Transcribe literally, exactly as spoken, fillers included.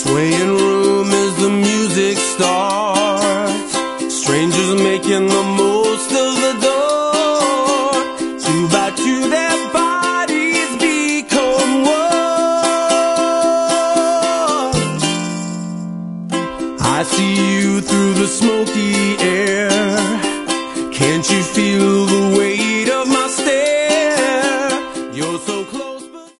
Swaying room as the music starts, strangers making the most of the door. Two by two their bodies become one. I see you